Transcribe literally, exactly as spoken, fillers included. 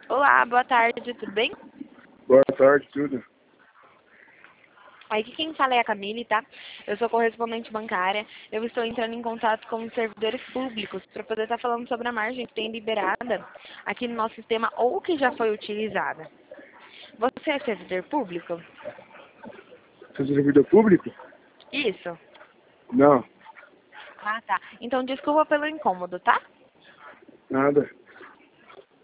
Olá, boa tarde, tudo bem? Boa tarde, tudo. Aqui quem fala é a Camille, tá? Eu sou correspondente bancária. Eu estou entrando em contato com os servidores públicos para poder estar falando sobre a margem que tem liberada aqui no nosso sistema ou que já foi utilizada. Você é servidor público? Você é servidor público? Isso. Não, Ah, tá. Então desculpa pelo incômodo, tá? nada.